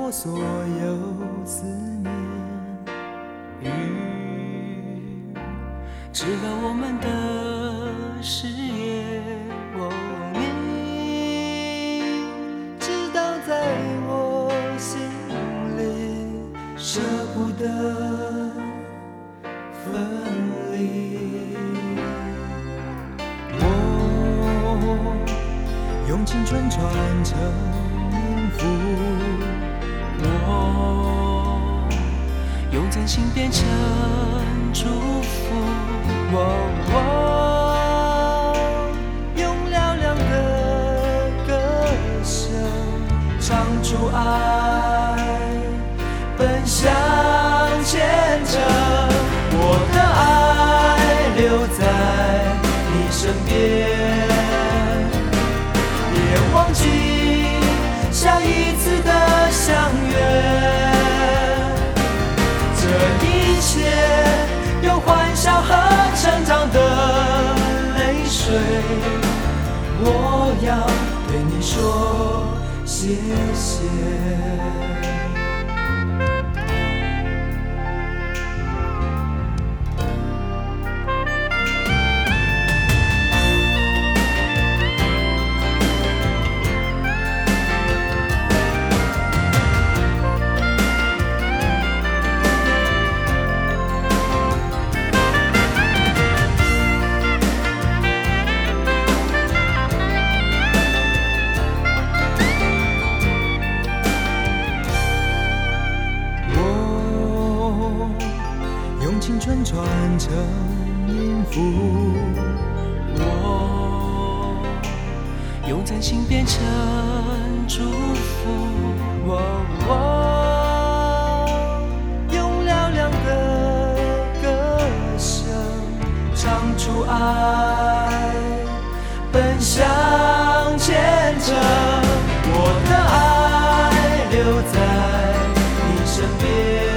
我所有思念。雨知道我们的誓言，你知道在我心里舍不得分离。我用青春传承音符，我用真心变成祝福，用嘹亮的歌声唱出爱，奔向前程。我的爱留在你身边，别忘记下一次的相约。这一切有欢笑和成长的泪水，我要对你说谢谢。青春传承音符，我用真心变成祝福，用嘹亮的歌声唱出爱，奔向前程。我的爱留在你身边，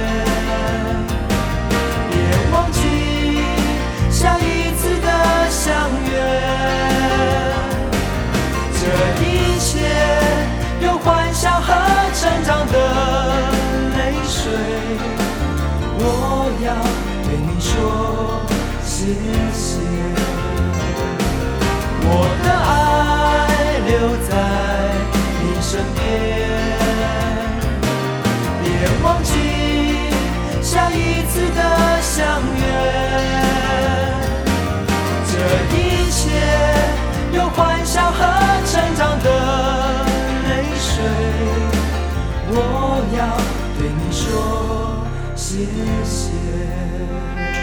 下一次的相约。这一切有欢笑和成长的泪水，我要对你说谢谢。我的爱留在你身边，别忘记下一次的相约。这一切有欢笑和成长的泪水，我要对你说谢谢。